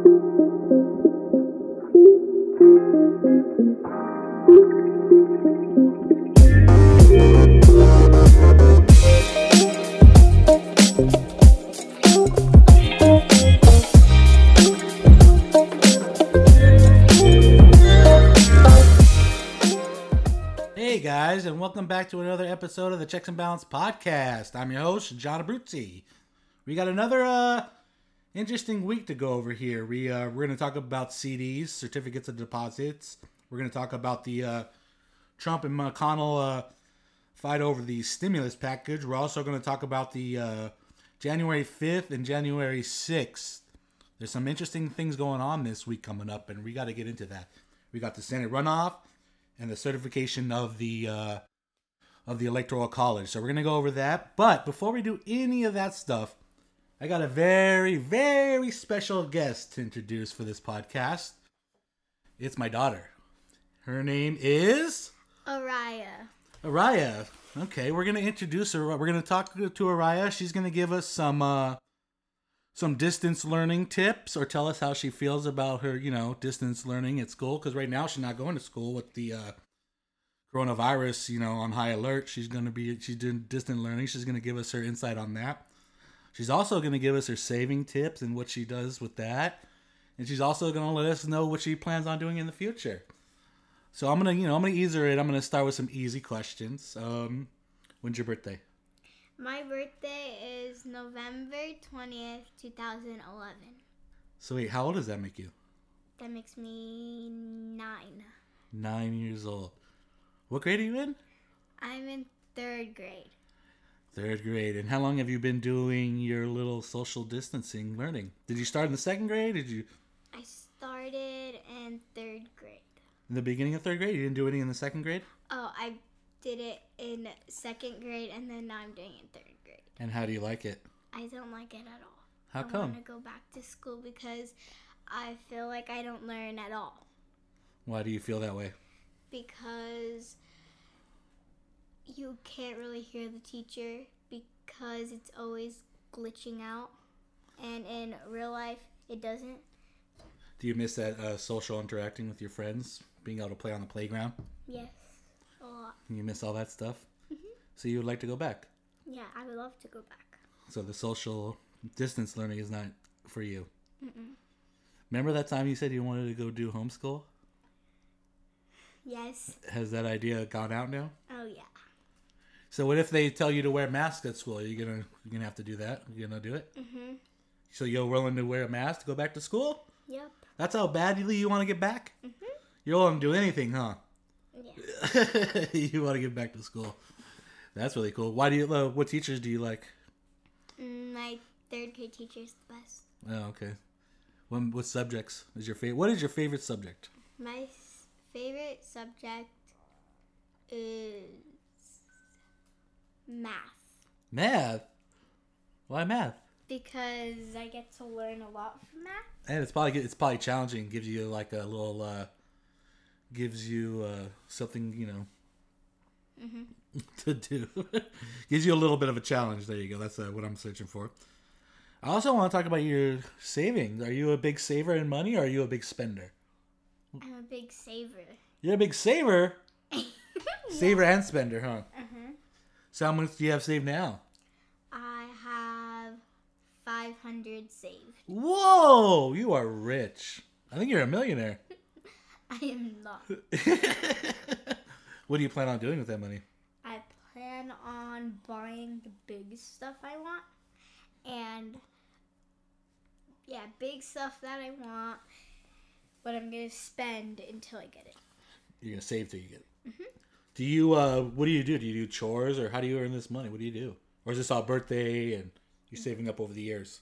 Hey guys, and welcome back to another episode of the Checks and Balance Podcast. I'm your host, John Abruzzi. We got another interesting week to go over here. We're going to talk about CDs, certificates of deposits. We're going to talk about the Trump and McConnell fight over the stimulus package. We're also going to talk about the January 5th and January 6th. There's some interesting things going on this week coming up, and we got to get into that. We got the Senate runoff and the certification of the Electoral College. So we're going to go over that. But before we do any of that stuff, I got a very, very special guest to introduce for this podcast. It's my daughter. Her name is Araya. Araya. Okay, we're going to introduce her. We're going to talk to Araya. She's going to give us some distance learning tips, or tell us how she feels about her, distance learning at school. Because right now she's not going to school with the coronavirus, on high alert. She's doing distant learning. She's going to give us her insight on that. She's also going to give us her saving tips and what she does with that. And she's also going to let us know what she plans on doing in the future. So I'm going to ease her in. I'm going to start with some easy questions. When's your birthday? My birthday is November 20th, 2011. So wait, how old does that make you? That makes me 9. 9 years old. What grade are you in? I'm in 3rd grade. 3rd grade. And how long have you been doing your little social distancing learning? Did you start in the 2nd grade? I started in 3rd grade. In the beginning of 3rd grade? You didn't do any in the 2nd grade? Oh, I did it in 2nd grade, and then now I'm doing it in 3rd grade. And how do you like it? I don't like it at all. How come? I want to go back to school because I feel like I don't learn at all. Why do you feel that way? Because you can't really hear the teacher because it's always glitching out. And in real life, it doesn't. Do you miss that social interacting with your friends? Being able to play on the playground? Yes, a lot. You miss all that stuff? Mm-hmm. So you would like to go back? Yeah, I would love to go back. So the social distance learning is not for you? Mm-mm. Remember that time you said you wanted to go do homeschool? Yes. Has that idea gone out now? Oh, yeah. So what if they tell you to wear masks at school? Are you gonna have to do that? You're gonna do it? Mm-hmm. So you're willing to wear a mask to go back to school? Yep. That's how badly you want to get back? Mm-hmm. You're willing to do anything, huh? Yeah. You want to get back to school. That's really cool. Why do you? What teachers do you like? My 3rd grade teacher is the best. Oh, okay. What subjects is your favorite? What is your favorite subject? My favorite subject is math. Math? Why math? Because I get to learn a lot from math. And it's probably challenging. Gives you like a little, something Mm-hmm. to do. Gives you a little bit of a challenge. There you go. That's what I'm searching for. I also want to talk about your savings. Are you a big saver in money, or are you a big spender? I'm a big saver. You're a big saver? Yeah. Saver and spender, huh? Uh-huh. So how much do you have saved now? I have 500 saved. Whoa! You are rich. I think you're a millionaire. I am not. What do you plan on doing with that money? I plan on buying the big stuff I want. And, yeah, big stuff that I want. But I'm going to spend until I get it. You're going to save till you get it. Mm-hmm. Do you, what do you do? Do you do chores, or how do you earn this money? What do you do? Or is this all birthday and you're saving up over the years?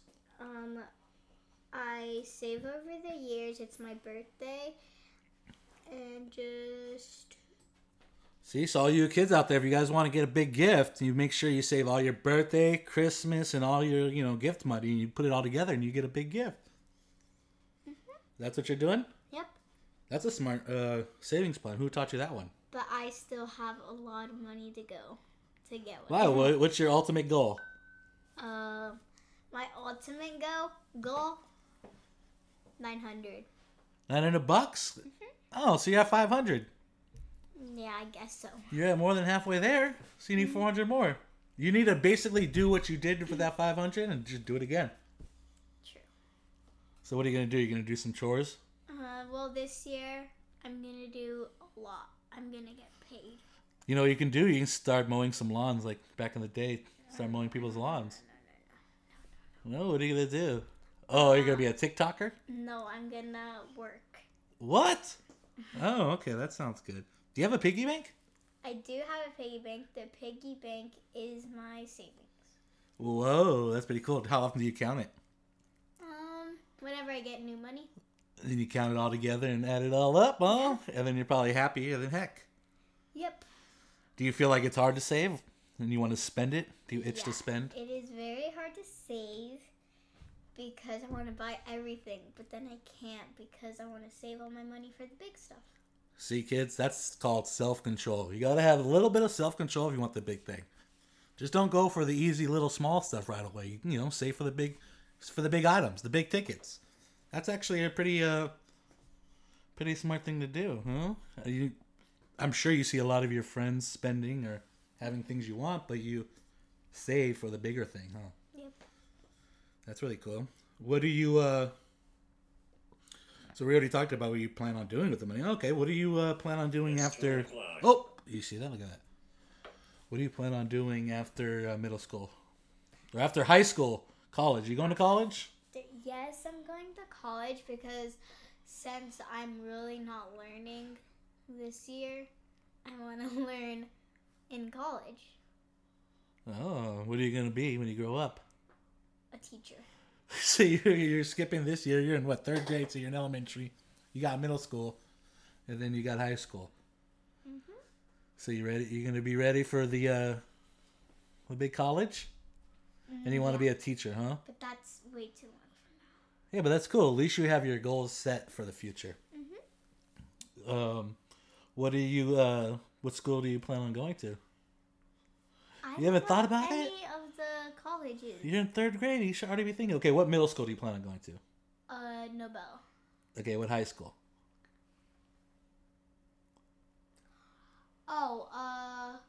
I save over the years. It's my birthday. And just... See, so all you kids out there, if you guys want to get a big gift, you make sure you save all your birthday, Christmas, and all your, gift money, and you put it all together and you get a big gift. Mm-hmm. That's what you're doing? Yep. That's a smart savings plan. Who taught you that one? But I still have a lot of money to go to get one. Wow, what's your ultimate goal? My ultimate goal $900. $900? Oh, so you have 500. Yeah, I guess so. You're at more than halfway there. So you need 400 more. You need to basically do what you did for that 500 and just do it again. True. So what are you going to do? You're going to do some chores? Well, this year, I'm going to do a lot. I'm going to get paid. You know what you can do? You can start mowing some lawns like back in the day. Start mowing people's lawns. No, what are you going to do? Oh, you're going to be a TikToker? No, I'm going to work. What? Oh, okay. That sounds good. Do you have a piggy bank? I do have a piggy bank. The piggy bank is my savings. Whoa, that's pretty cool. How often do you count it? Whenever I get new money. And then you count it all together and add it all up, huh? And then you're probably happier than heck. Yep. Do you feel like it's hard to save and you want to spend it? Do you itch to spend? It is very hard to save because I want to buy everything, but then I can't because I want to save all my money for the big stuff. See, kids, that's called self-control. You got to have a little bit of self-control if you want the big thing. Just don't go for the easy little small stuff right away. You know, save for the big items, the big tickets. That's actually a pretty smart thing to do, huh? I'm sure you see a lot of your friends spending or having things you want, but you save for the bigger thing, huh? Yep. That's really cool. What do you So we already talked about what you plan on doing with the money. Okay, what do you plan on doing after? Oh, you see that? Look at that. What do you plan on doing after middle school or after high school, college? You going to college? Yes, I'm going to college because since I'm really not learning this year, I want to learn in college. Oh, what are you going to be when you grow up? A teacher. So you're skipping this year. You're in what, third grade? So you're in elementary. You got middle school, and then you got high school. Mhm. So you ready? You're going to be ready for the big college, and you want to be a teacher, huh? But that's way too long. Yeah, but that's cool. At least you have your goals set for the future. Mhm. What school do you plan on going to? I You haven't thought about it? any of the colleges. You're in third grade. You should already be thinking. Okay, what middle school do you plan on going to? Nobel. Okay, what high school? Oh,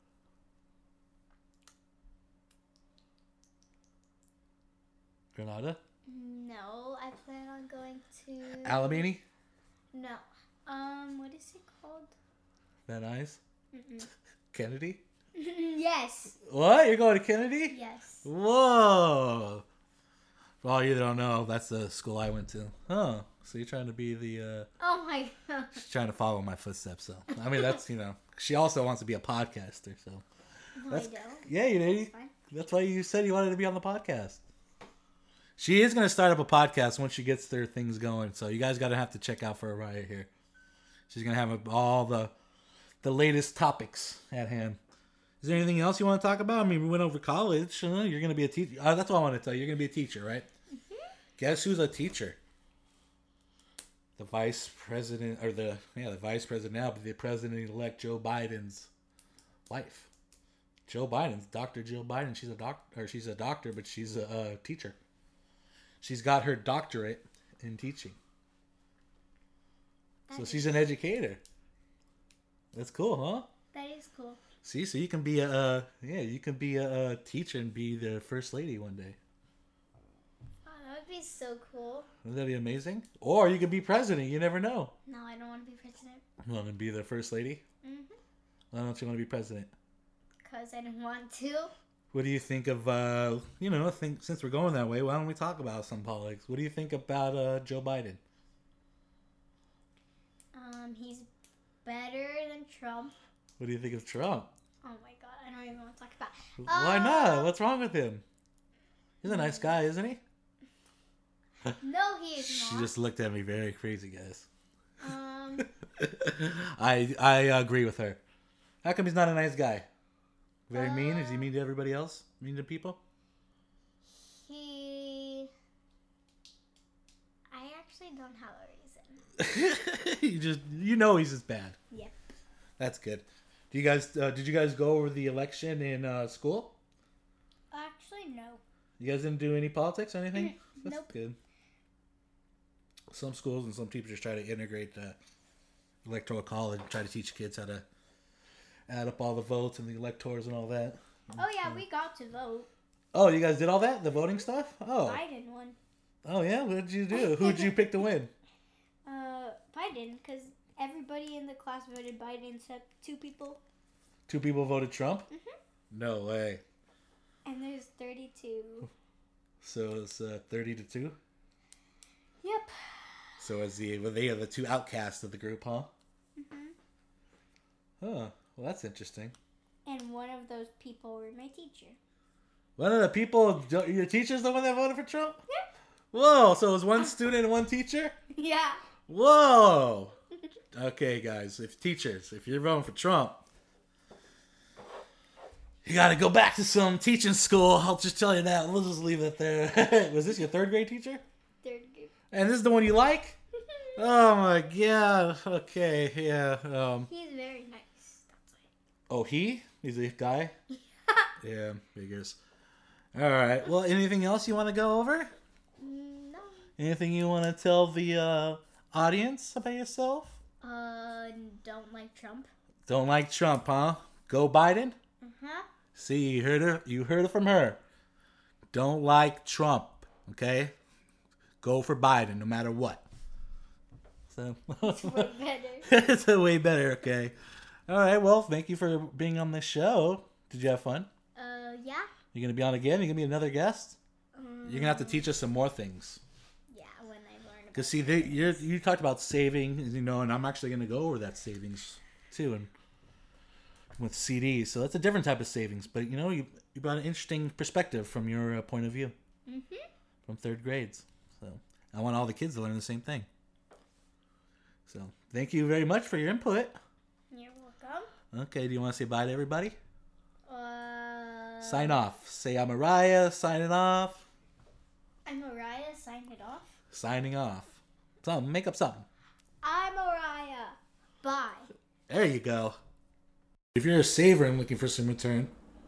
Granada? no. I plan on going to Alamany? No. What is it called? Van Nuys? Mm-mm. Kennedy? Yes. What? You're going to Kennedy? Yes. Whoa! For all you that don't know, that's the school I went to. Huh. So you're trying to be the, Oh my gosh. she's trying to follow my footsteps, so. I mean, that's, she also wants to be a podcaster, so. No, That's, I don't. yeah, you did. That's fine. That's why you said you wanted to be on the podcast. She is going to start up a podcast once she gets their things going, so you guys got to have to check out for her right here. She's going to have all the latest topics at hand. Is there anything else you want to talk about? I mean, we went over college. You're going to be a teacher. That's what I want to tell you. You're going to be a teacher, right? Mm-hmm. Guess who's a teacher? The vice president, or the vice president now, but the president-elect Joe Biden's wife. Joe Biden's Dr. Jill Biden. She's a doctor, but she's a teacher. She's got her doctorate in teaching. So she's an educator. That's cool, huh? That is cool. See, so you can be a teacher and be the first lady one day. Oh, that would be so cool. Wouldn't that be amazing? Or you could be president. You never know. No, I don't want to be president. You want to be the first lady? Mm-hmm. Why don't you want to be president? Because I don't want to. What do you think of, since we're going that way, why don't we talk about some politics? What do you think about Joe Biden? He's better than Trump. What do you think of Trump? Oh my god, I don't even want to talk about it. Why not? What's wrong with him? He's a nice guy, isn't he? No, he is She not. just looked at me very crazy, guys. Um, I agree with her. How come he's not a nice guy? Very mean? Is he mean to everybody else? Mean to people? I actually don't have a reason. He's just bad. Yeah. That's good. Do you guys did you guys go over the election in school? Actually, no. You guys didn't do any politics or anything? That's Nope. good. some schools and some teachers try to integrate the electoral college and try to teach kids how to add up all the votes and the electors and all that. Oh yeah, we got to vote. Oh, you guys did all that? The voting stuff? Oh. Biden won. Oh yeah, what did you do? Who did you pick to win? Biden, because everybody in the class voted Biden except 2 people. 2 people voted Trump? Mm-hmm. No way. And there's 32. So it's 30-2? Yep. So they are the 2 outcasts of the group, huh? Mm-hmm. Huh. Well, that's interesting. And one of those people were my teacher. One of the people, your teacher's the one that voted for Trump? Yep. Whoa, so it was 1 student and 1 teacher? Yeah. Whoa. Okay, guys, if you're voting for Trump, you got to go back to some teaching school. I'll just tell you that. We'll just leave it there. Was this your 3rd grade teacher? 3rd grade. And this is the one you like? Oh my god. Okay, yeah. He's very nice. That's why. Oh, he's a guy? Yeah, figures. All right. Well, anything else you want to go over? No. Anything you want to tell the audience about yourself? Don't like Trump. Don't like Trump, huh? Go Biden? Uh-huh. See, you heard it from her. Don't like Trump, okay? Go for Biden no matter what. So It's way better. it's way better, okay. All right, well, thank you for being on the show. Did you have fun? Yeah. You gonna be on again? You gonna be another guest? You're gonna have to teach us some more things. Yeah, when I learn about Cause see, you talked about saving, and I'm actually gonna go over that savings too, and with CDs. So that's a different type of savings, but you brought an interesting perspective from your point of view. Mm-hmm. From 3rd grades. So I want all the kids to learn the same thing. So thank you very much for your input. You're welcome. Okay, do you want to say bye to everybody? Uh, Sign off. Say I'm Mariah, signing off. I'm Mariah, sign it off. Signing off. Something, make up something. I'm Mariah. Bye. There you go. If you're a saver and looking for some return,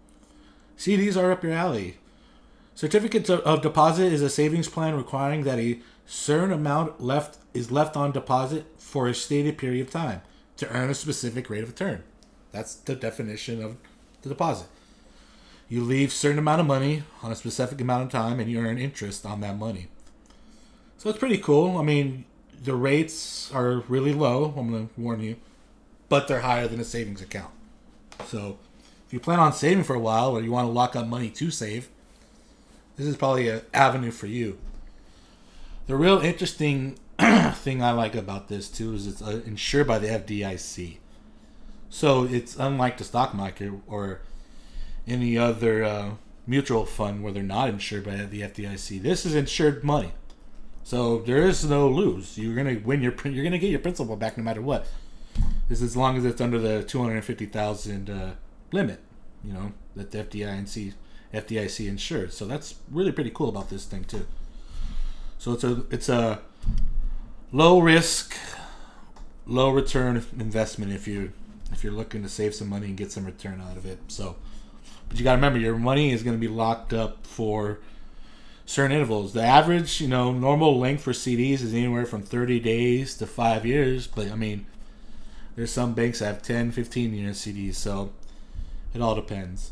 CDs are up your alley. Certificates of deposit is a savings plan requiring that a certain amount is left on deposit for a stated period of time to earn a specific rate of return. That's the definition of the deposit. You leave a certain amount of money on a specific amount of time and you earn interest on that money. So it's pretty cool. I mean, the rates are really low, I'm going to warn you, but they're higher than a savings account. So if you plan on saving for a while or you want to lock up money to save, this is probably an avenue for you. The real interesting thing I like about this too is it's insured by the FDIC. So it's unlike the stock market or any other mutual fund where they're not insured by the FDIC. This is insured money. So there is no lose. You're gonna win you're gonna get your principal back no matter what. This is as long as it's under the $250,000 limit, that the FDIC insures. So that's really pretty cool about this thing too. So it's a low risk, low return investment if you're looking to save some money and get some return out of it. So, but you got to remember your money is going to be locked up for certain intervals. The average, normal length for CDs is anywhere from 30 days to 5 years. But I mean, there's some banks that have 10, 15 year CDs. So it all depends.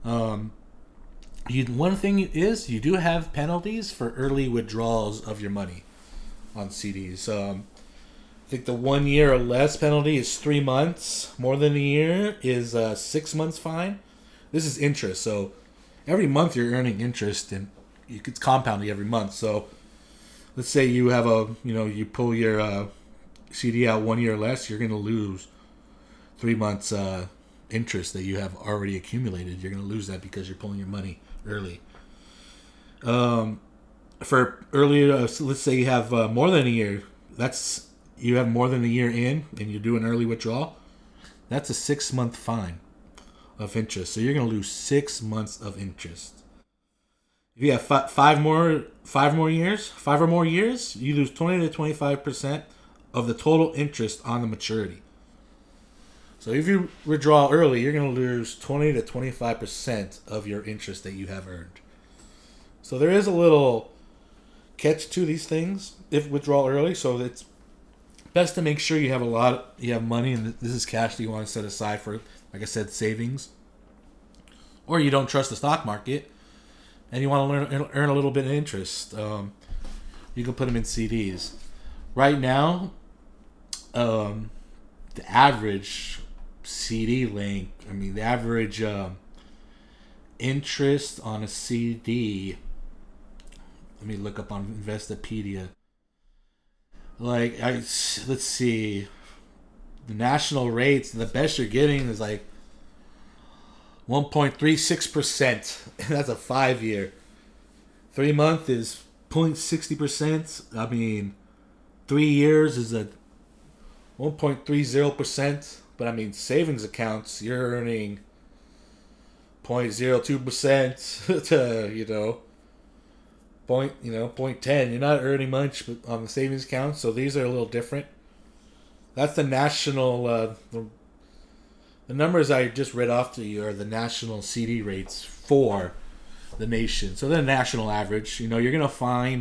One thing is you do have penalties for early withdrawals of your money on CDs. I think the 1 year or less penalty is 3 months. More than a year is 6 months fine. This is interest, so every month you're earning interest, and it's compounding every month. So let's say you have you pull your CD out 1 year or less, you're going to lose 3 months interest that you have already accumulated. You're going to lose that because you're pulling your money early. For earlier, let's say you have more than a year. You have more than a year in, and you do an early withdrawal. That's a 6 month fine of interest. So you're going to lose 6 months of interest. If you have five or more years, you lose 20 to 25% of the total interest on the maturity. So if you withdraw early, you're going to lose 20 to 25% of your interest that you have earned. So there is a little catch to these things if withdrawal early. So it's best to make sure you have money, and this is cash that you want to set aside for, like I said, savings. Or you don't trust the stock market, and you want to earn a little bit of interest. You can put them in CDs. Right now, the average CD length, the average interest on a CD, let me look up on Investopedia. Let's see, the national rates, the best you're getting is like 1.36%. That's a 5-year. 3 month is 0.60%. 3 years is at 1.30%. But savings accounts, you're earning 0.02% to 0.10. You're not earning much on the savings account, so these are a little different. That's the national. The numbers I just read off to you are the national CD rates for the nation. So the national average. You're gonna find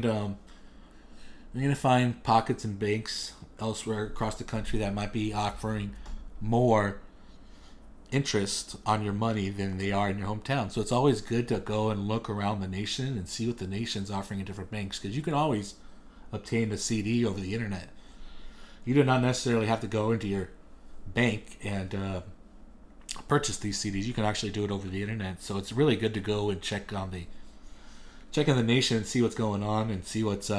pockets and banks elsewhere across the country that might be offering more interest on your money than they are in your hometown. So it's always good to go and look around the nation and see what the nation's offering in different banks, because you can always obtain a CD over the internet. You do not necessarily have to go into your bank and purchase these CDs. You can actually do it over the internet. So it's really good to go and check in the nation and see what's going on, and see what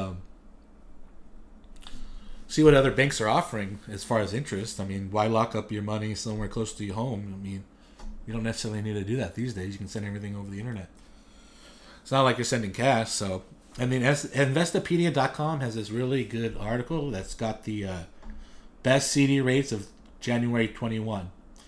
other banks are offering as far as interest. Why lock up your money somewhere close to your home? You don't necessarily need to do that these days. You can send everything over the internet. It's not like you're sending cash. So Investopedia.com has this really good article that's got the best CD rates of January 21.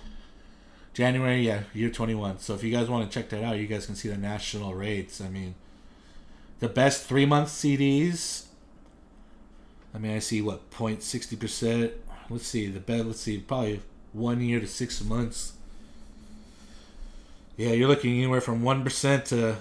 Year 21. So if you guys want to check that out, you guys can see the national rates. The best 3-month CDs, I see 0.60%. Let's see, probably 1 year to 6 months. Yeah, you're looking anywhere from 1% to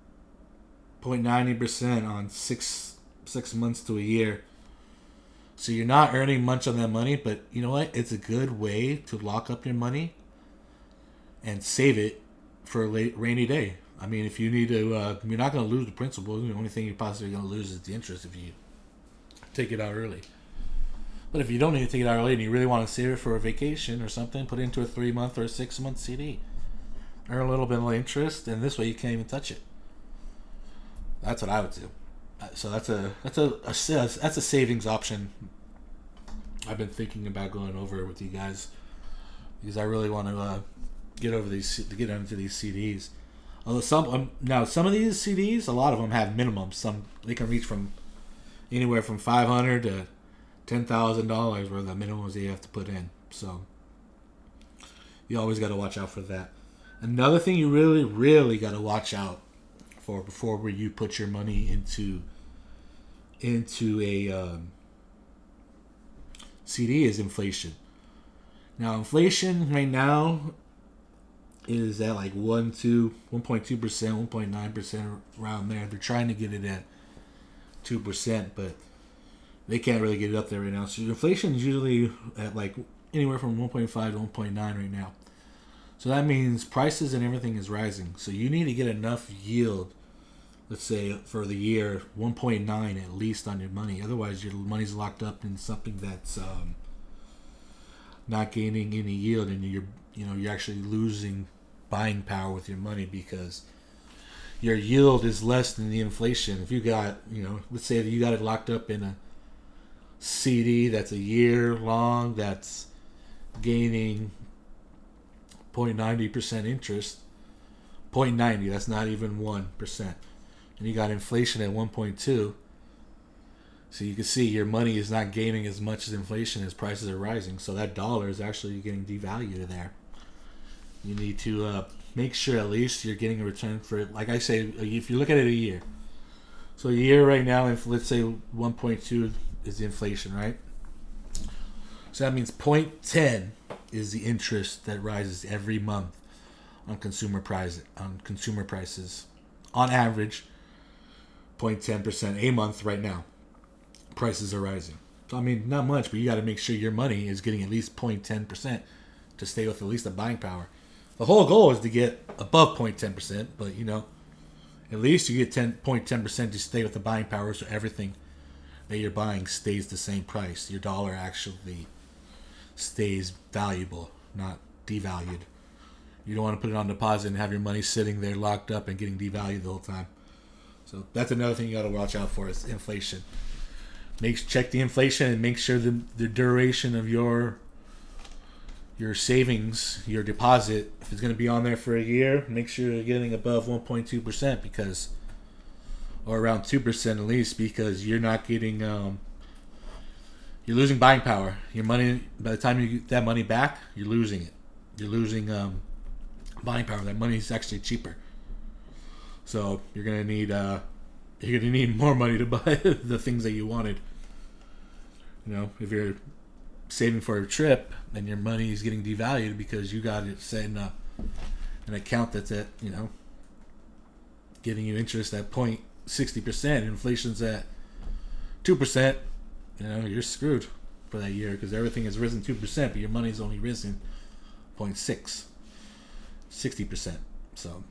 0.90% on 6 months to a year. So you're not earning much on that money, but you know what? It's a good way to lock up your money and save it for a rainy day. If you need to, you're not going to lose the principal. The only thing you're possibly going to lose is the interest if you take it out early. But if you don't need to take it out early and you really want to save it for a vacation or something, put it into a 3-month or a 6-month CD. Earn a little bit of interest, and this way you can't even touch it. That's what I would do. So that's a savings option I've been thinking about going over with you guys, because I really want to get into these CDs. Although some of these CDs, a lot of them have minimums. Some they can reach from anywhere from $500 to $10,000 where the minimums you have to put in. So you always got to watch out for that. Another thing you really, really got to watch out for before you put your money into a CD is inflation. Now, inflation right now is at like 1.2%, 1.9%, around there. They're trying to get it at 2%, but they can't really get it up there right now. So inflation is usually at like anywhere from 1.5 to 1.9 right now. So that means prices and everything is rising. So you need to get enough yield, let's say for the year, 1.9 at least on your money. Otherwise, your money's locked up in something that's not gaining any yield, and you're actually losing buying power with your money because your yield is less than the inflation. If you got, let's say that you got it locked up in a CD that's a year long, that's gaining 0.90% interest, 0.90, that's not even 1%. And you got inflation at 1.2. So you can see your money is not gaining as much as inflation as prices are rising. So that dollar is actually getting devalued there. You need to make sure at least you're getting a return for it. Like I say, if you look at it a year. So a year right now, if let's say 1.2 is the inflation, right? So that means 0.10 is the interest that rises every month on consumer prices. On average, 0.10% a month right now. Prices are rising. So, I mean, not much, but you got to make sure your money is getting at least 0.10% to stay with at least the buying power. The whole goal is to get above 0.10%, but, you know, at least you get 0.10% to stay with the buying power, so everything that you're buying stays the same price. Your dollar actually stays valuable, not devalued. You don't want to put it on deposit and have your money sitting there locked up and getting devalued the whole time. So that's another thing you got to watch out for is inflation. Check the inflation and make sure the duration of your savings, your deposit, if it's going to be on there for a year, make sure you're getting above 1.2% because, or around 2% at least, because you're not getting, you're losing buying power. Your money, by the time you get that money back, you're losing it. You're losing buying power. That money is actually cheaper. So you're gonna need more money to buy the things that you wanted. You know, if you're saving for a trip and your money is getting devalued because you got it set in an account that's at, you know, giving you interest at 0.60%, inflation's at 2%, you know, you're screwed for that year because everything has risen 2%, but your money's only risen 0.6, 60%. So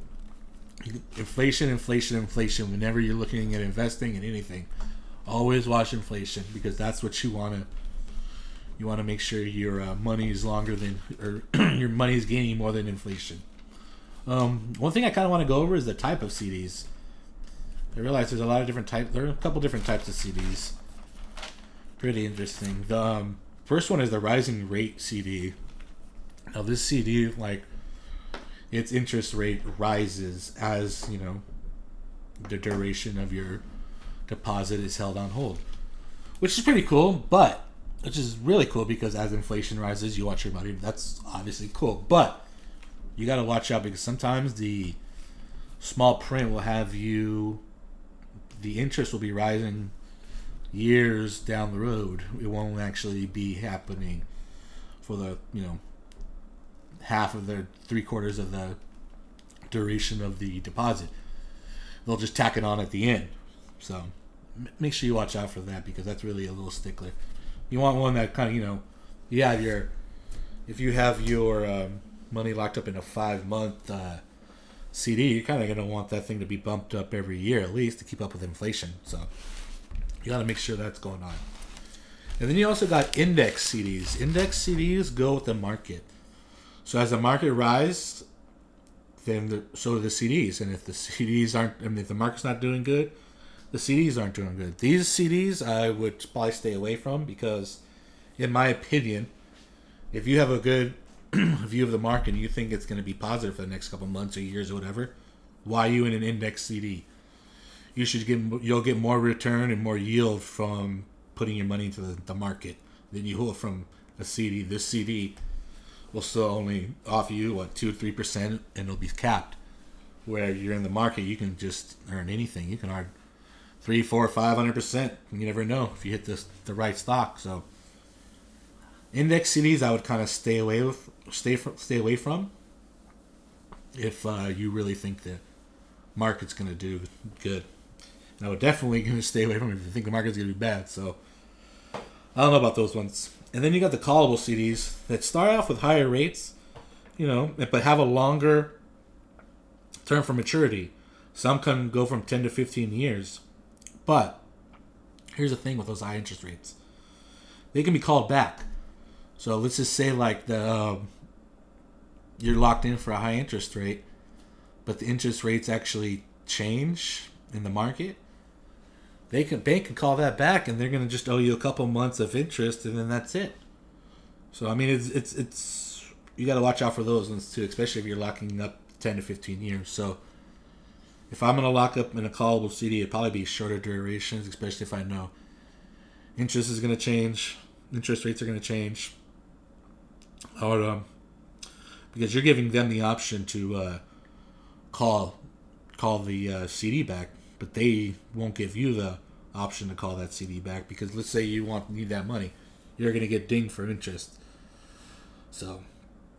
inflation. Whenever you're looking at investing in anything, always watch inflation because that's what you want to. You want to make sure your money is longer than, or your money is gaining more than inflation. One thing I kind of want to go over is the type of CDs. I realize there's a lot of different types. There are a couple different types of CDs. Pretty interesting. The first one is the rising rate CD. Now this CD, like, its interest rate rises as, you know, the duration of your deposit is held on hold, which is pretty cool, but which is really cool because as inflation rises, you watch your money. That's obviously cool, but you got to watch out because sometimes the small print will have you, the interest will be rising years down the road. It won't actually be happening for the, you know, half of the 3/4 of the duration of the deposit. They'll just tack it on at the end. So make sure you watch out for that because that's really a little stickler. You want one that kind of, you know, you have your, if you have your money locked up in a 5-month CD, you're kind of going to want that thing to be bumped up every year at least to keep up with inflation. So you got to make sure that's going on. And then you also got index CDs. Index CDs go with the market. So as the market rises, then so do the CDs. And if the CDs aren't, I mean, if the market's not doing good, the CDs aren't doing good. These CDs I would probably stay away from because, in my opinion, if you have a good view of the market and you think it's going to be positive for the next couple months or years or whatever, why are you in an index CD? You'll get more return and more yield from putting your money into the market than you will from a CD. This CD will still only offer you 2-3%, and it'll be capped. Where you're in the market, you can just earn anything. You can earn 3, 4, 500%. You never know if you hit the right stock. So index CDs, I would kind of stay away from if you really think the market's going to do good. And I would definitely going to stay away from it if you think the market's going to be bad. So I don't know about those ones. And then you got the callable CDs that start off with higher rates, you know, but have a longer term for maturity. Some can go from 10 to 15 years. But here's the thing with those high interest rates. They can be called back. So let's just say like you're locked in for a high interest rate, but the interest rates actually change in the market. Bank can call that back, and they're going to just owe you a couple months of interest, and then that's it. So I mean, it's you got to watch out for those ones too, especially if you're locking up 10 to 15 years. So if I'm going to lock up in a callable CD, it'd probably be shorter durations, especially if I know interest is going to change, interest rates are going to change, or because you're giving them the option to call the CD back. But they won't give you the option to call that CD back because let's say you need that money, you're going to get dinged for interest. So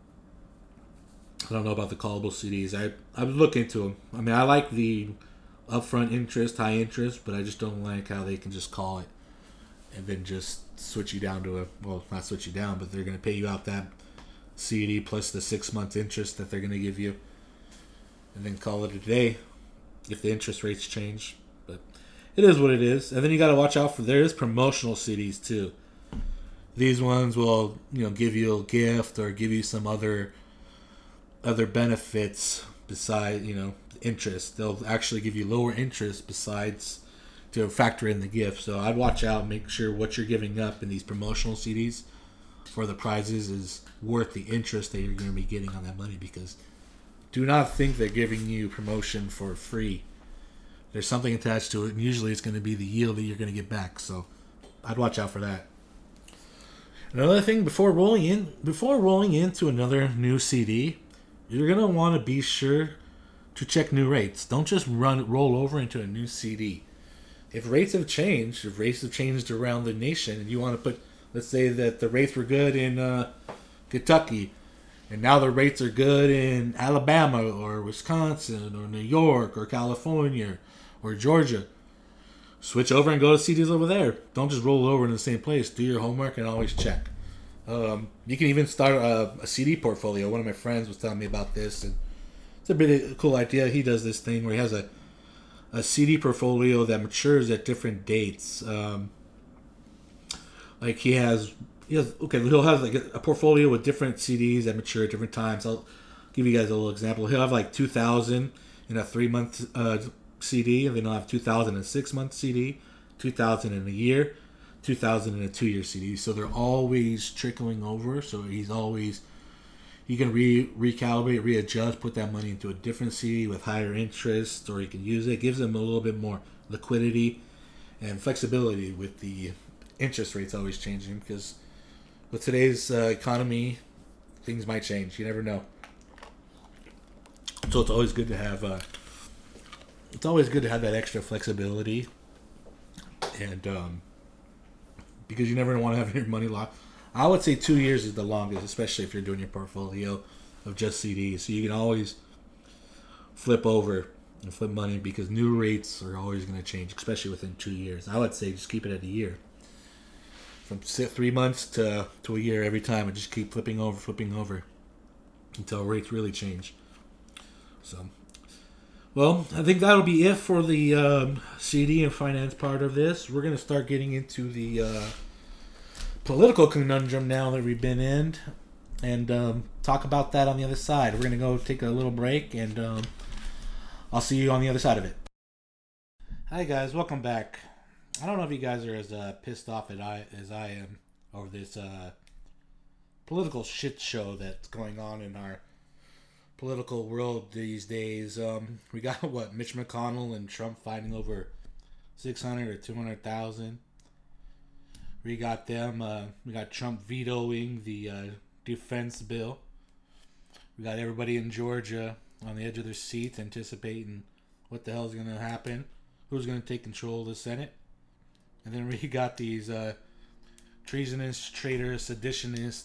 I don't know about the callable CDs. I would look into them. I mean, I like the upfront interest, high interest, but I just don't like how they can just call it and then just switch you down to not switch you down, but they're going to pay you out that CD plus the 6 month interest that they're going to give you and then call it a day if the interest rates change. But it is what it is. And then you got to watch out for, there is promotional CDs too. These ones will, give you a gift or give you some other benefits besides, interest. They'll actually give you lower interest besides to factor in the gift. So I'd watch out, make sure what you're giving up in these promotional CDs for the prizes is worth the interest that you're going to be getting on that money, because do not think they're giving you promotion for free. There's something attached to it, and usually it's going to be the yield that you're going to get back. So I'd watch out for that. Another thing, before rolling into another new CD, you're going to want to be sure to check new rates. Don't just roll over into a new CD. If rates have changed around the nation, and you want to put, let's say that the rates were good in Kentucky, and now the rates are good in Alabama or Wisconsin or New York or California or Georgia, switch over and go to CDs over there. Don't just roll over in the same place. Do your homework and always check. You can even start a CD portfolio. One of my friends was telling me about this, and it's a pretty cool idea. He does this thing where he has a CD portfolio that matures at different dates. Like he'll have like a portfolio with different CDs that mature at different times. I'll give you guys a little example. He'll have like 2000 in a 3-month CD, and then he'll have 2000 in a 6-month CD, 2000 in a year, 2000 in a 2-year CD. So they're always trickling over. So he can recalibrate, readjust, put that money into a different CD with higher interest, or he can use it. It gives him a little bit more liquidity and flexibility with the interest rates always changing, because with today's economy, things might change. You never know. So it's always good to have that extra flexibility, and because you never want to have your money locked. I would say 2 years is the longest, especially if you're doing your portfolio of just CDs. So you can always flip over and flip money, because new rates are always going to change, especially within 2 years. I would say just keep it at a year. From 3 months to a year every time, and just keep flipping over until rates really change. So, well, I think that'll be it for the CD and finance part of this. We're going to start getting into the political conundrum now that we've been in, and talk about that on the other side. We're going to go take a little break, and I'll see you on the other side of it. Hi guys, welcome back. I don't know if you guys are as pissed off as I am over this political shit show that's going on in our political world these days. We got Mitch McConnell and Trump fighting over 600 or 200,000. We got them. We got Trump vetoing the defense bill. We got everybody in Georgia on the edge of their seats, anticipating what the hell is going to happen, who's going to take control of the Senate. And then we got these treasonous, traitorous, seditionist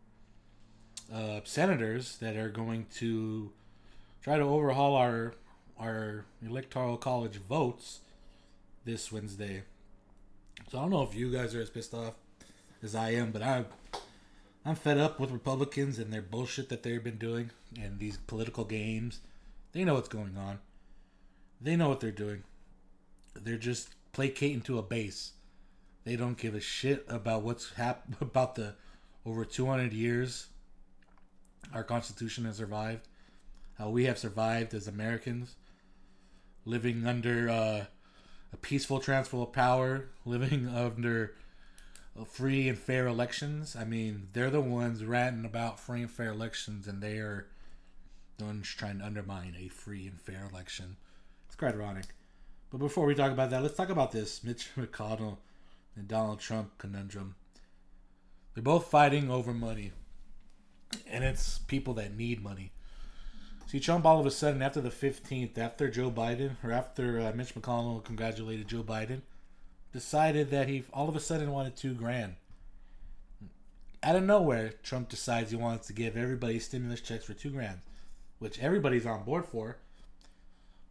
senators that are going to try to overhaul our electoral college votes this Wednesday. So I don't know if you guys are as pissed off as I am, but I'm fed up with Republicans and their bullshit that they've been doing and these political games. They know what's going on. They know what they're doing. They're just placating to a base. They don't give a shit about what's about the over 200 years our Constitution has survived, how we have survived as Americans, living under a peaceful transfer of power, living under free and fair elections. I mean, they're the ones ranting about free and fair elections, and they are the ones trying to undermine a free and fair election. It's quite ironic. But before we talk about that, let's talk about this Mitch McConnell and Donald Trump conundrum. They're both fighting over money, and it's people that need money. See, Trump all of a sudden, after the 15th, after Joe Biden, or after Mitch McConnell congratulated Joe Biden, decided that he all of a sudden wanted $2,000. Out of nowhere, Trump decides he wants to give everybody stimulus checks for $2,000, which everybody's on board for.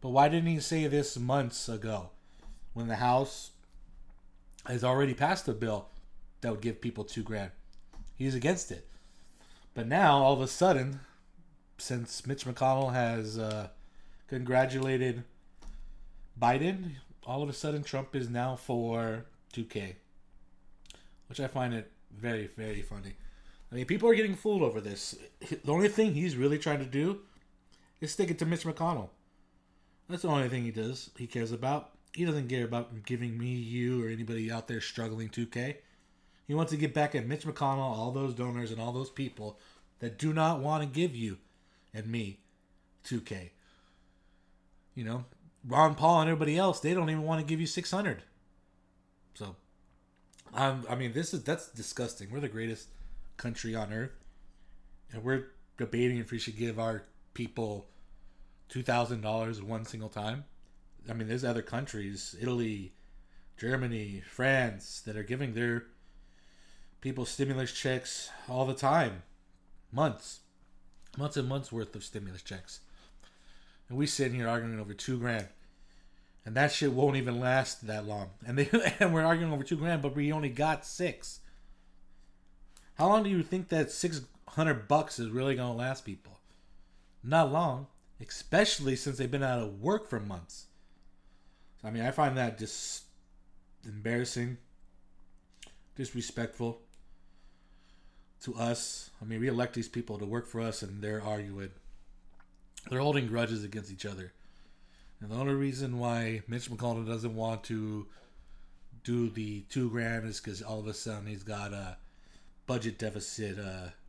But why didn't he say this months ago when the House has already passed a bill that would give people $2,000? He's against it. But now, all of a sudden, since Mitch McConnell has congratulated Biden, all of a sudden Trump is now for $2,000, which I find it very, very funny. I mean, people are getting fooled over this. The only thing he's really trying to do is stick it to Mitch McConnell. That's the only thing he does. He cares about. He doesn't care about giving me, you, or anybody out there struggling $2,000. He wants to get back at Mitch McConnell, all those donors, and all those people that do not want to give you and me $2,000. You know, Ron Paul and everybody else, they don't even want to give you $600. So, I mean, that's disgusting. We're the greatest country on earth, and we're debating if we should give our people $2,000 one single time. I mean, there's other countries, Italy, Germany, France, that are giving their people stimulus checks all the time. Months and months worth of stimulus checks. And we sitting here arguing over $2,000. And that shit won't even last that long. And we're arguing over $2,000, but we only got $6. How long do you think that $600 is really gonna last people? Not long. Especially since they've been out of work for months. So, I mean, I find that just embarrassing, disrespectful to us. I mean, we elect these people to work for us, and they're arguing. They're holding grudges against each other. And the only reason why Mitch McConnell doesn't want to do the $2,000 is because all of a sudden he's got a budget deficit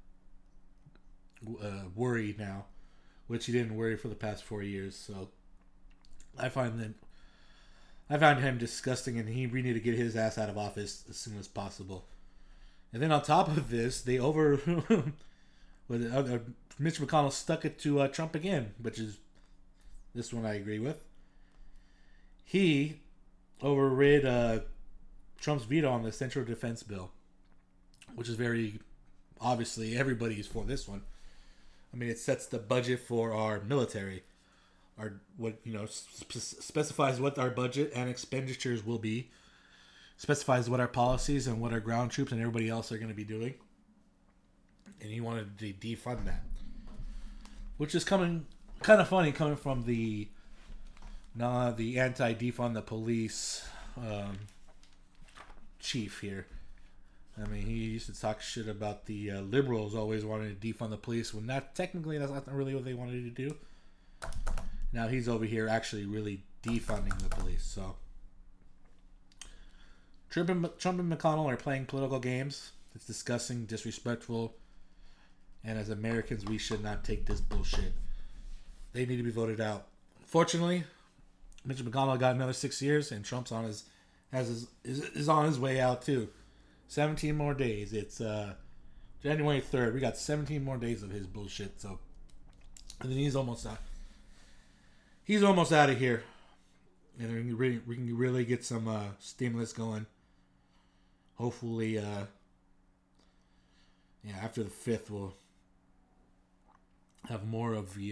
worry now, which he didn't worry for the past 4 years. So I find him disgusting, and we need to get his ass out of office as soon as possible. And then on top of this, they Mitch McConnell stuck it to Trump again, which is this one I agree with. He overrid Trump's veto on the Central Defense Bill, which is very obviously everybody's for this one. I mean, it sets the budget for our military, specifies what our budget and expenditures will be, specifies what our policies and what our ground troops and everybody else are going to be doing. And he wanted to defund that, which is kind of funny coming from the anti-defund the police chief here. I mean, he used to talk shit about the liberals always wanting to defund the police when that's not really what they wanted to do. Now he's over here actually really defunding the police. So Trump and McConnell are playing political games. It's disgusting, disrespectful, and as Americans, we should not take this bullshit. They need to be voted out. Fortunately, Mitch McConnell got another 6 years, and Trump's is on his way out too. 17 more days. It's January 3rd. We got 17 more days of his bullshit. So, and then he's almost out. He's almost out of here. And we can really get some stimulus going. Hopefully, after the 5th, we'll have more of the.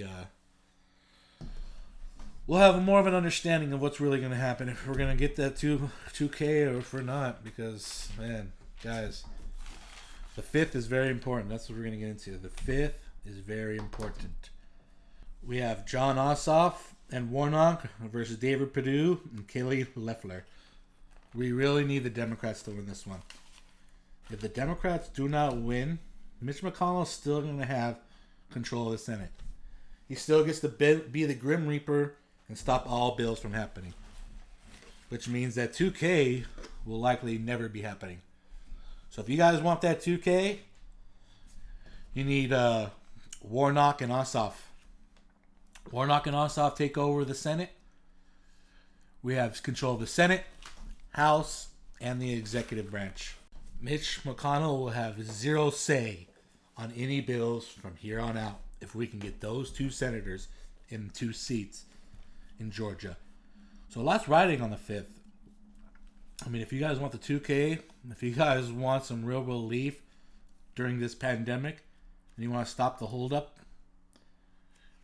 We'll have more of an understanding of what's really going to happen, if we're going to get that $2,000 or if we're not. Because, man, guys, the 5th is very important. That's what we're going to get into. The 5th is very important. We have Jon Ossoff and Warnock versus David Perdue and Kelly Loeffler. We really need the Democrats to win this one. If the Democrats do not win, Mitch McConnell is still going to have control of the Senate. He still gets to be the Grim Reaper and stop all bills from happening. Which means that $2,000 will likely never be happening. So if you guys want that $2,000, you need Warnock and Ossoff. Warnock and Ossoff take over the Senate. We have control of the Senate, House, and the executive branch. Mitch McConnell will have zero say on any bills from here on out if we can get those 2 senators in 2 seats in Georgia. So lots riding on the 5th. I mean, if you guys want the $2,000, if you guys want some real relief during this pandemic, and you want to stop the holdup,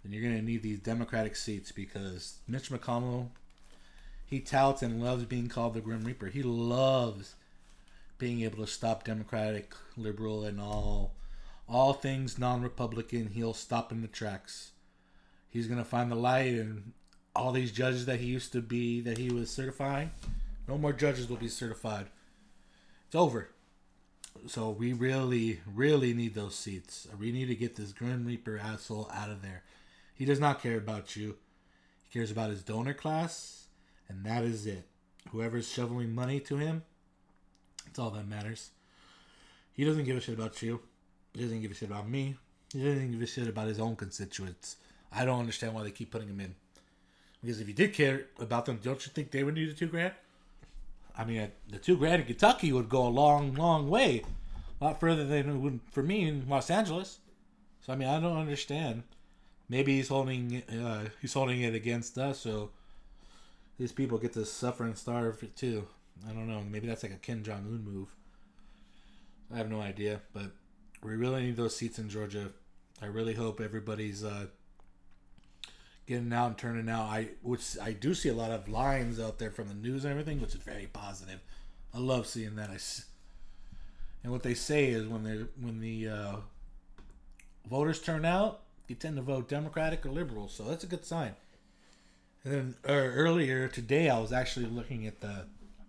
then you're going to need these Democratic seats because Mitch McConnell, he touts and loves being called the Grim Reaper. He loves being able to stop Democratic, liberal, and all things non-Republican. He'll stop in the tracks. He's going to find the light, and all these judges that he used to be, that he was certifying, no more judges will be certified. It's over. So we really, really need those seats. We need to get this Grim Reaper asshole out of there. He does not care about you. He cares about his donor class, and that is it. Whoever's shoveling money to him, that's all that matters. He doesn't give a shit about you. He doesn't give a shit about me. He doesn't give a shit about his own constituents. I don't understand why they keep putting him in. Because if he did care about them, don't you think they would need the $2,000? I mean, the $2,000 in Kentucky would go a long, long way. A lot further than it would for me in Los Angeles. So, I mean, I don't understand. Maybe he's holding it against us, so these people get to suffer and starve too. I don't know. Maybe that's like a Kim Jong-un move. I have no idea, but we really need those seats in Georgia. I really hope everybody's getting out and turning out. I do see a lot of lines out there from the news and everything, which is very positive. I love seeing that. And what they say is when the voters turn out, you tend to vote Democratic or liberal, so that's a good sign. And then earlier today, I was actually looking at the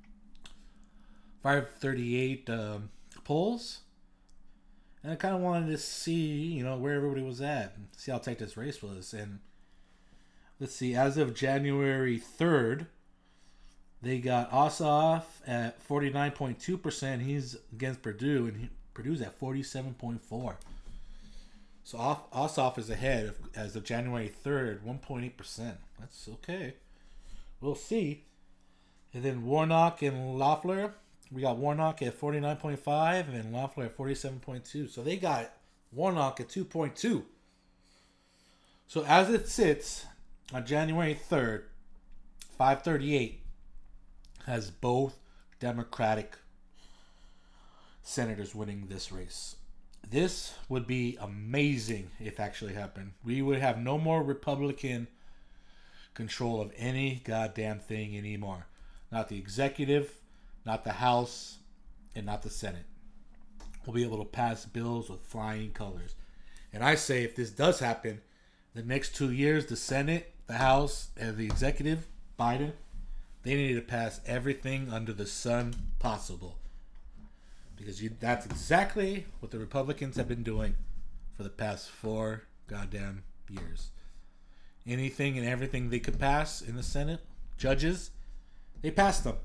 538 polls, and I kind of wanted to see, where everybody was at and see how tight this race was. And let's see, as of January 3rd, they got Ossoff at 49.2%. He's against Perdue, and Perdue's at 47.4%. So Ossoff is ahead as of January 3rd, 1.8%. That's okay. We'll see. And then Warnock and Loeffler, we got Warnock at 49.5 and Loeffler at 47.2. So they got Warnock at 2.2. So as it sits on January 3rd, 538 has both Democratic senators winning this race. This would be amazing if actually happened. We would have no more Republican control of any goddamn thing anymore. Not the executive, not the House, and not the Senate. We'll be able to pass bills with flying colors. And I say if this does happen, the next 2 years, the Senate, the House, and the executive, Biden, they need to pass everything under the sun possible. Because that's exactly what the Republicans have been doing for the past 4 goddamn years. Anything and everything they could pass in the Senate, judges, they passed them.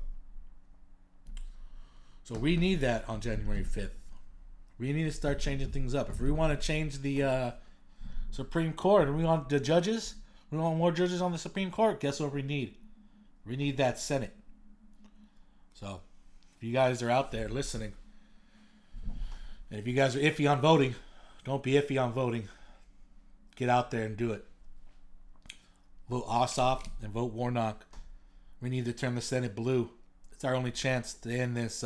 So we need that on January 5th. We need to start changing things up. If we want to change the Supreme Court and we want the judges, we want more judges on the Supreme Court, guess what we need? We need that Senate. So if you guys are out there listening, and if you guys are iffy on voting, don't be iffy on voting. Get out there and do it. Vote Ossoff and vote Warnock. We need to turn the Senate blue. It's our only chance to end this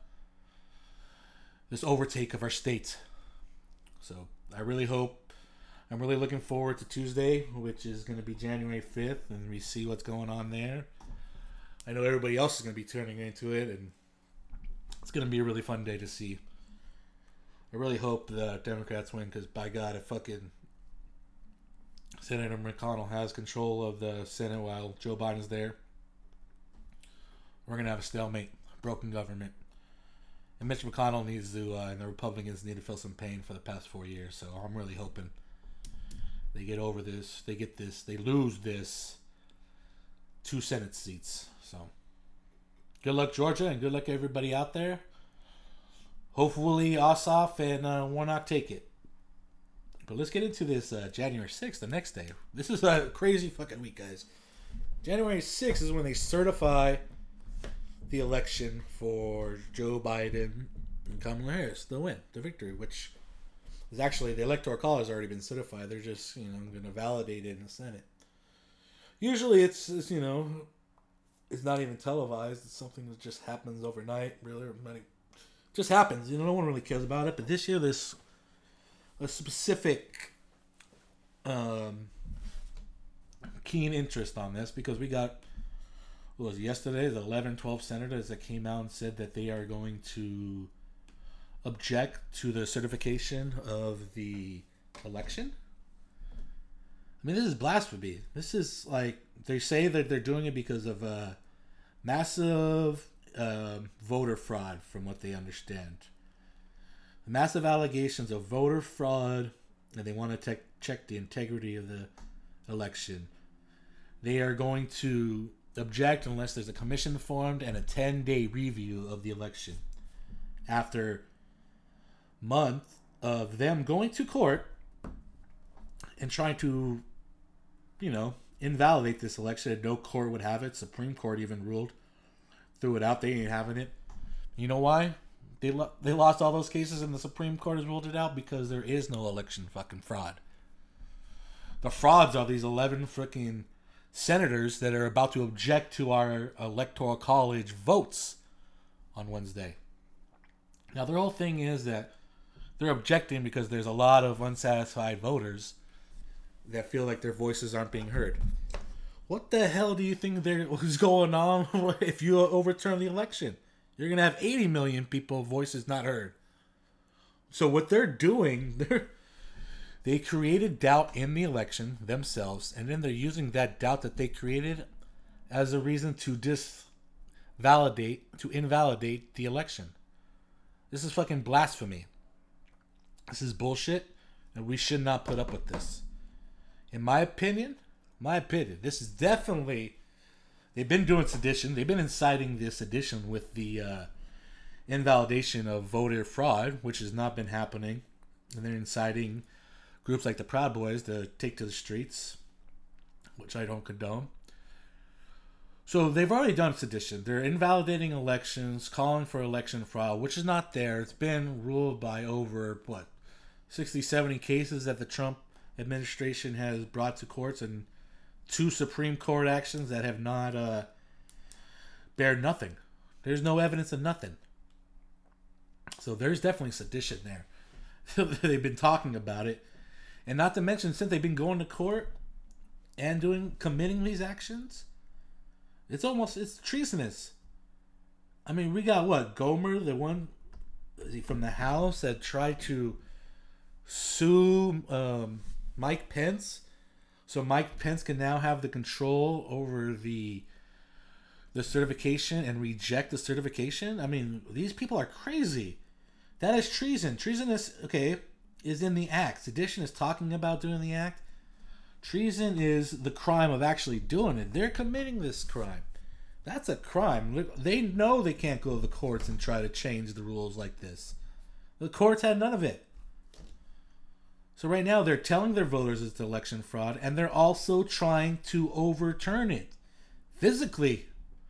this overtake of our state. So I really hope. I'm really looking forward to Tuesday, which is going to be January 5th, and we see what's going on there. I know everybody else is going to be turning into it, and it's going to be a really fun day to see. I really hope the Democrats win, because by God, if fucking Senator McConnell has control of the Senate while Joe Biden's there, we're going to have a stalemate, broken government. And Mitch McConnell needs to, and the Republicans need to feel some pain for the past 4 years. So I'm really hoping they get over this, they lose this 2 Senate seats. So good luck, Georgia, and good luck everybody out there. Hopefully Ossoff and Warnock take it. But let's get into this January 6th, the next day. This is a crazy fucking week, guys. January 6th is when they certify the election for Joe Biden and Kamala Harris, the win, the victory, which is actually, the Electoral College has already been certified. They're just, going to validate it in the Senate. Usually it's it's not even televised. It's something that just happens overnight, really. Just happens. No one really cares about it. But this year, there's a specific keen interest on this because we got, what was it, yesterday, the 11, 12 senators that came out and said that they are going to object to the certification of the election. I mean, this is blasphemy. This is like, they say that they're doing it because of massive voter fraud, from what they understand. Massive allegations of voter fraud, and they want to check the integrity of the election. They are going to object unless there's a commission formed and a 10-day review of the election. After month of them going to court and trying to, invalidate this election, and no court would have it. Supreme Court even ruled, threw it out. They ain't having it. You know why? They lost all those cases and the Supreme Court has ruled it out because there is no election fucking fraud. The frauds are these 11 freaking senators that are about to object to our electoral college votes on Wednesday. Now, their whole thing is that they're objecting because there's a lot of unsatisfied voters that feel like their voices aren't being heard. What the hell do you think is going on if you overturn the election? You're going to have 80 million people voices not heard. So what they're doing, they created doubt in the election themselves, and then they're using that doubt that they created as a reason to invalidate the election. This is fucking blasphemy. This is bullshit, and we should not put up with this. In my opinion, this is definitely... They've been doing sedition. They've been inciting this sedition with the invalidation of voter fraud, which has not been happening. And they're inciting groups like the Proud Boys to take to the streets, which I don't condone. So they've already done sedition. They're invalidating elections, calling for election fraud, which is not there. It's been ruled by over, 60, 70 cases that the Trump administration has brought to courts, and 2 Supreme Court actions that have not bared nothing. There's no evidence of nothing. So there's definitely sedition there. They've been talking about it. And not to mention, since they've been going to court and committing these actions, it's treasonous. I mean, we got Gomer, the one from the House that tried to sue Mike Pence. So Mike Pence can now have the control over the certification and reject the certification. I mean, these people are crazy. That is treason. Treason is in the act. Sedition is talking about doing the act. Treason is the crime of actually doing it. They're committing this crime. That's a crime. They know they can't go to the courts and try to change the rules like this. The courts had none of it. So right now they're telling their voters it's election fraud, and they're also trying to overturn it physically.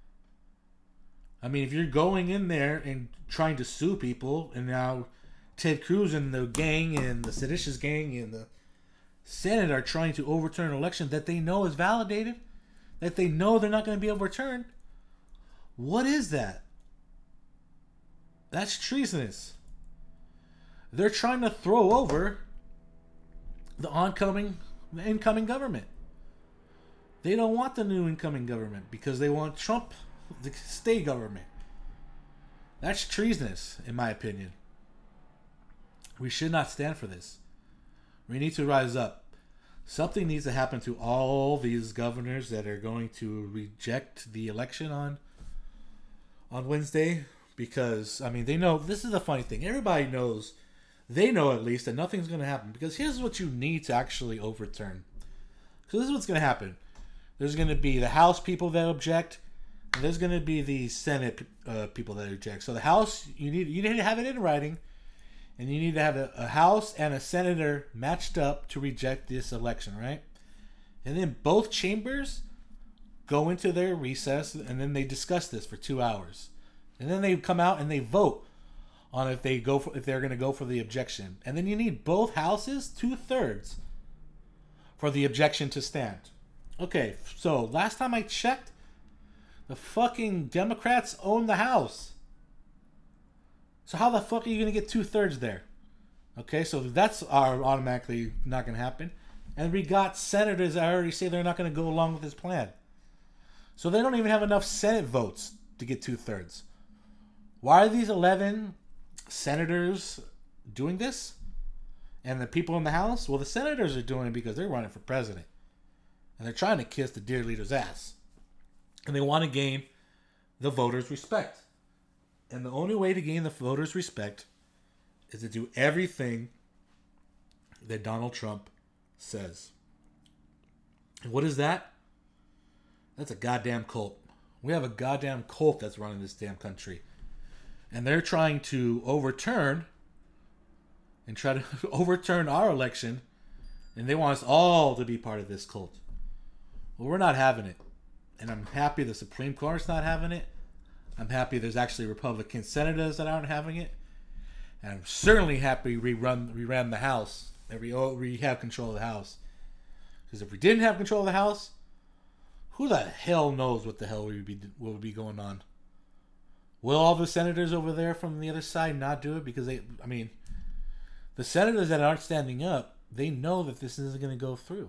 I mean, if you're going in there and trying to sue people, and now Ted Cruz and the gang and the seditious gang and the Senate are trying to overturn an election that they know is validated, that they know they're not going to be overturned, what is that? That's treasonous. They're trying to throw over the incoming government. They don't want the new incoming government because they want Trump to stay government. That's treasonous, in my opinion. We should not stand for this. We need to rise up. Something needs to happen to all these governors that are going to reject the election on Wednesday, because, I mean, they know, this is the funny thing. Everybody knows, they know at least, that nothing's going to happen, because here's what you need to actually overturn. So this is what's going to happen. There's going to be the House people that object, and there's going to be the Senate people that object. So the House, you need to have it in writing, and you need to have a House and a Senator matched up to reject this election, right? And then both chambers go into their recess, and then they discuss this for 2 hours. And then they come out and they vote on if they're going to go for the objection. And then you need both houses, 2/3, for the objection to stand. Okay, so last time I checked, the fucking Democrats own the House. So how the fuck are you going to get 2/3 there? Okay, so that's automatically not going to happen. And we got senators that already say they're not going to go along with his plan. So they don't even have enough Senate votes to get 2/3. Why are these 11 senators doing this? And the people in the House? Well, the senators are doing it because they're running for president. And they're trying to kiss the dear leader's ass. And they want to gain the voters' respect. And the only way to gain the voters' respect is to do everything that Donald Trump says. And what is that? That's a goddamn cult. We have a goddamn cult that's running this damn country. And they're trying to overturn and try to overturn our election. And they want us all to be part of this cult. Well, we're not having it. And I'm happy the Supreme Court's not having it. I'm happy there's actually Republican senators that aren't having it. And I'm certainly happy we ran the House. That we have control of the House. Because if we didn't have control of the House, who the hell knows what the hell would be going on? Will all the senators over there from the other side not do it? Because the senators that aren't standing up, they know that this isn't going to go through.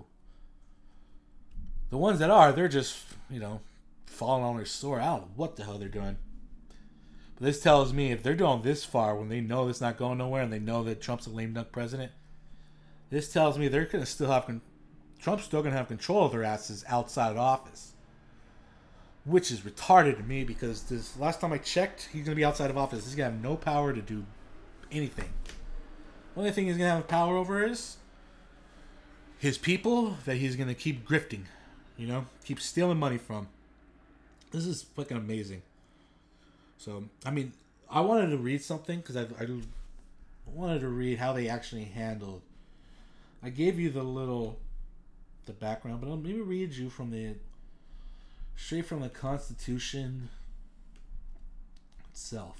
The ones that are, they're just, falling on their sword. I don't know what the hell they're doing. But this tells me if they're going this far when they know it's not going nowhere and they know that Trump's a lame duck president, this tells me they're going to still have Trump's still going to have control of their asses outside of office. Which is retarded to me because this last time I checked, he's going to be outside of office. He's going to have no power to do anything. The only thing he's going to have power over is his people that he's going to keep grifting. Keep stealing money from. This is fucking amazing. So, I wanted to read something because I wanted to read how they actually handled. I gave you the background, but I'll maybe read you straight from the Constitution itself.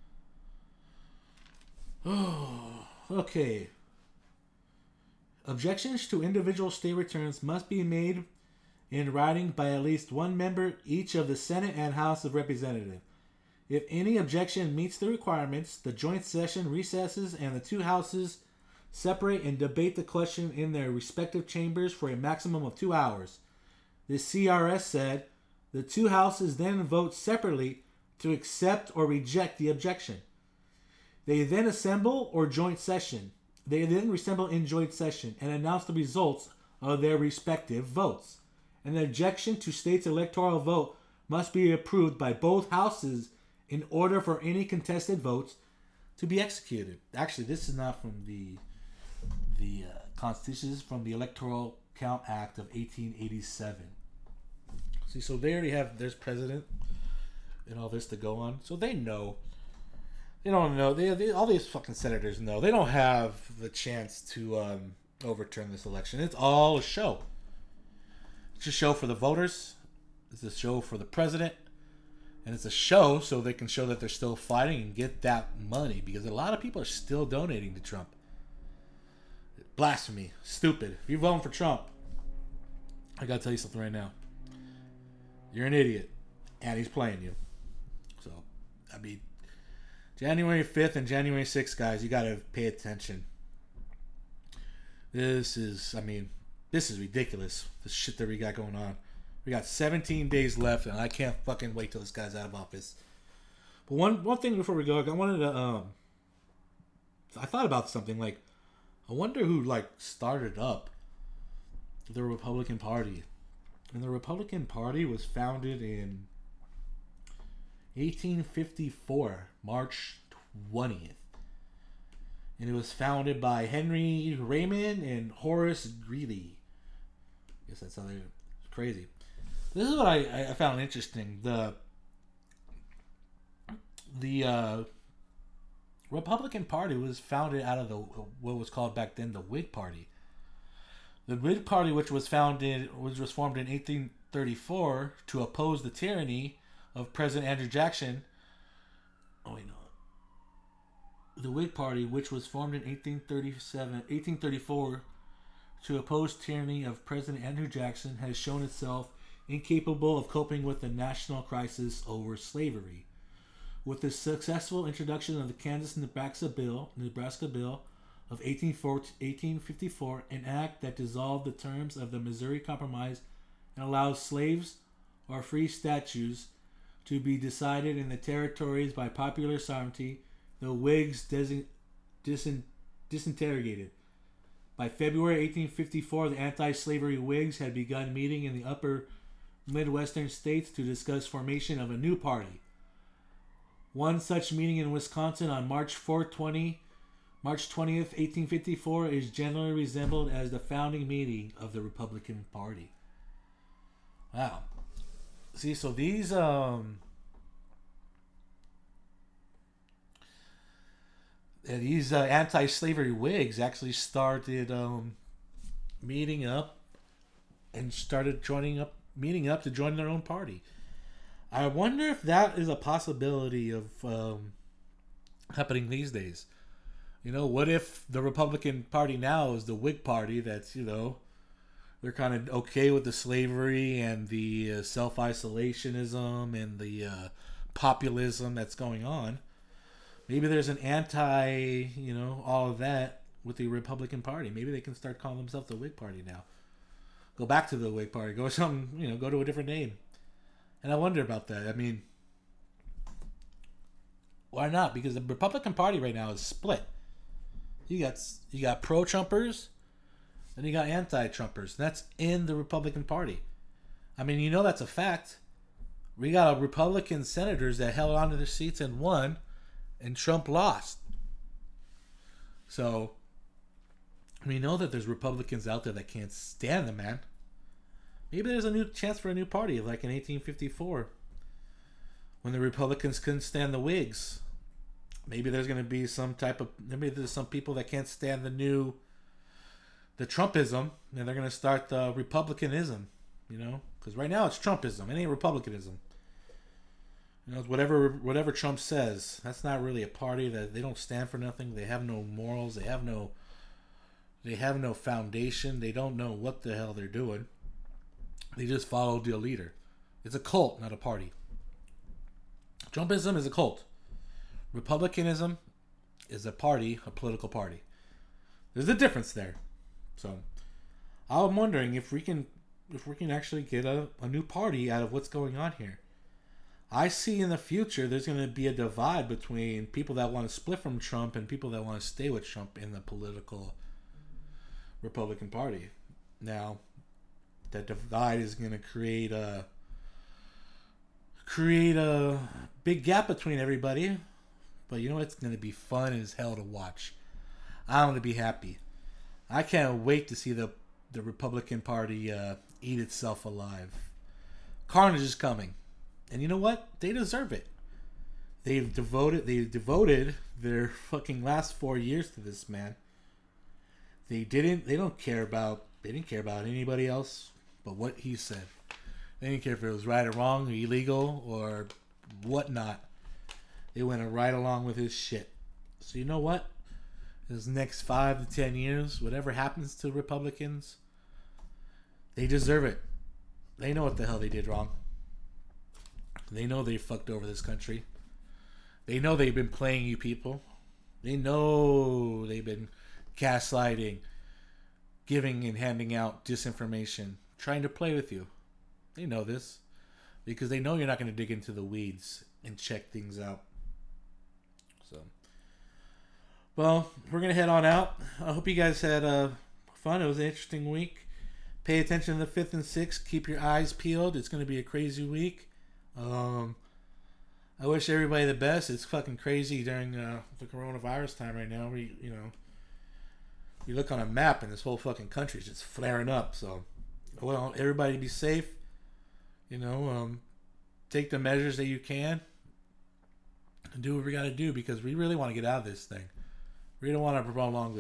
Oh, okay. Objections to individual state returns must be made in writing by at least one member each of the Senate and House of Representatives. If any objection meets the requirements, the joint session recesses and the two houses separate and debate the question in their respective chambers for a maximum of 2 hours. The CRS said the two houses then vote separately to accept or reject the objection. They then assemble in joint session and announce the results of their respective votes. An objection to state's electoral vote must be approved by both houses in order for any contested votes to be executed. Actually, this is not from the Constitution. This is from the Electoral Count Act of 1887. See, so they already have there's president and all this to go on. So they know. They don't know. All these fucking senators know. They don't have the chance to overturn this election. It's all a show. It's a show for the voters. It's a show for the president. And it's a show so they can show that they're still fighting and get that money. Because a lot of people are still donating to Trump. Blasphemy. Stupid. If you're voting for Trump, I gotta tell you something right now. You're an idiot. And he's playing you. So, January 5th and January 6th, guys, you gotta pay attention. This is ridiculous. The shit that we got going on. We got 17 days left, and I can't fucking wait till this guy's out of office. But one thing before we go, I wanted to, I thought about something, I wonder who, started up the Republican Party. And the Republican Party was founded in 1854, March 20th. And it was founded by Henry Raymond and Horace Greeley. I guess that's how they're crazy. This is what I found interesting. The Republican Party was founded out of what was called back then the Whig Party. The Whig Party, which was formed in 1834 to oppose the tyranny of President Andrew Jackson. Oh wait, no. The Whig Party, which was formed in 1834 to oppose tyranny of President Andrew Jackson, has shown itself incapable of coping with the national crisis over slavery. With the successful introduction of the Kansas-Nebraska Bill of 1854, an act that dissolved the terms of the Missouri Compromise and allows slaves or free statutes to be decided in the territories by popular sovereignty, the Whigs disintegrated. By February 1854, the anti-slavery Whigs had begun meeting in the upper Midwestern states to discuss formation of a new party. One such meeting in Wisconsin on March 20th, 1854, is generally resembled as the founding meeting of the Republican Party. Wow. See, so these anti-slavery Whigs actually started meeting up and started meeting up to join their own party. I wonder if that is a possibility of happening these days. You know, what if the Republican Party now is the Whig Party that's, you know, they're kind of okay with the slavery and the self-isolationism and the populism that's going on. Maybe there's an you know, all of that with the Republican Party. Maybe they can start calling themselves the Whig Party now. Go back to the Whig Party. Go to a different name. And I wonder about that. I mean, why not? Because the Republican Party right now is split. You got pro-Trumpers, and you got anti-Trumpers. That's in the Republican Party. I mean, you know that's a fact. We got Republican senators that held on to their seats and won, and Trump lost. So we know that there's Republicans out there that can't stand the man. Maybe there's a new chance for a new party, like in 1854, when the Republicans couldn't stand the Whigs. Maybe there's going to be maybe there's some people that can't stand the Trumpism, and they're going to start the Republicanism, you know? Because right now it's Trumpism. It ain't Republicanism. You know, it's whatever Trump says. That's not really a party. That they don't stand for nothing. They have no morals. They have no foundation. They don't know what the hell they're doing. They just follow the leader. It's a cult, not a party. Trumpism is a cult. Republicanism is a party, a political party. There's a difference there. So I'm wondering if we can actually get a new party out of what's going on here. I see in the future there's going to be a divide between people that want to split from Trump and people that want to stay with Trump in the political Republican Party. Now, that divide is going to create a big gap between everybody. But you know it's going to be fun as hell to watch. I'm going to be happy. I can't wait to see the Republican Party eat itself alive. Carnage is coming. And you know what? They deserve it. They've devoted their fucking last 4 years to this man. They didn't care about anybody else but what he said. They didn't care if it was right or wrong, or illegal, or whatnot. They went right along with his shit. So you know what? This next 5 to 10 years, whatever happens to Republicans, they deserve it. They know what the hell they did wrong. They know they fucked over this country. They know they've been playing you people. They know they've been gaslighting, giving and handing out disinformation, trying to play with you. They know this because they know you're not going to dig into the weeds and check things out. So, well, we're going to head on out. I hope you guys had fun. It was an interesting week. Pay attention to the 5th and 6th. Keep your eyes peeled. It's going to be a crazy week. I wish everybody the best. It's fucking crazy during the coronavirus time right now. You look on a map and this whole fucking country is just flaring up. So, well, everybody be safe. Take the measures that you can and do what we got to do because we really want to get out of this thing. We don't want to prolong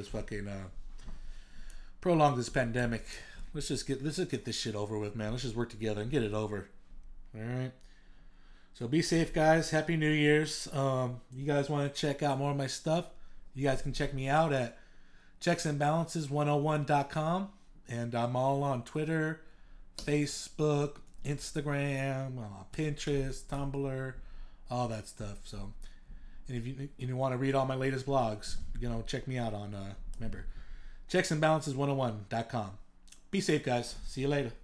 this pandemic. Let's just get this shit over with, man. Let's just work together and get it over. All right. So be safe, guys. Happy New Year's. You guys want to check out more of my stuff? You guys can check me out at checksandbalances101.com. And I'm all on Twitter, Facebook, Instagram, Pinterest, Tumblr, all that stuff. So, and if you want to read all my latest blogs, check me out on Remember, checksandbalances101.com. Be safe, guys. See you later.